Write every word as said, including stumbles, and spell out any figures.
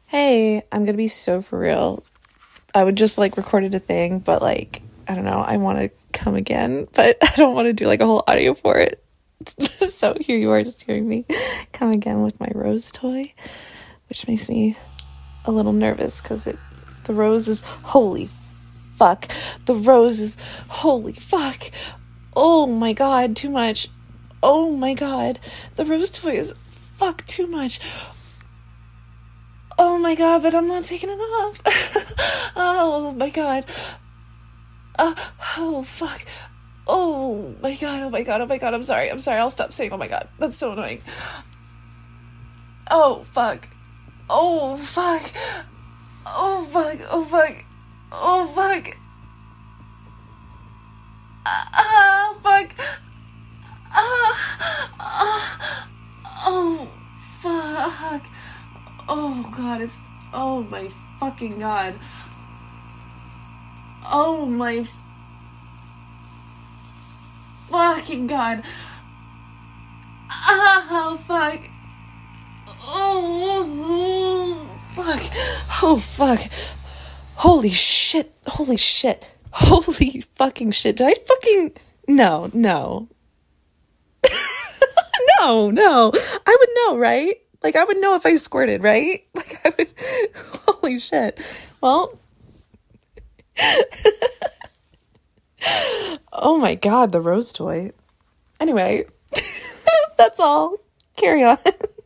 hey, I'm gonna be so for real. I would just like recorded a thing, but like, I don't know, I want to come again, but I don't want to do like a whole audio for it. So here you are just hearing me come again with my rose toy, which makes me a little nervous because it, the rose is, holy fuck, the rose is, holy fuck, oh my god, too much, oh my god, the rose toy is fuck too much. Oh my god, but I'm not taking it off. Oh my god. Uh, oh fuck. Oh my god, oh my god, oh my god, I'm sorry, I'm sorry, I'll stop saying oh my god. That's so annoying. Oh fuck. Oh fuck. Oh fuck, oh fuck. Oh fuck. Ah, uh, fuck. Ah, uh, oh fuck. Oh god, it's, oh my fucking god. Oh my fucking god. Oh fuck. Oh fuck. Oh fuck. Holy shit. Holy shit. Holy fucking shit. Did I fucking, no, no. No, no. I would know, right? Like, I would know if I squirted, right? Like, I would... Holy shit. Well... Oh my god, the rose toy. Anyway, that's all. Carry on.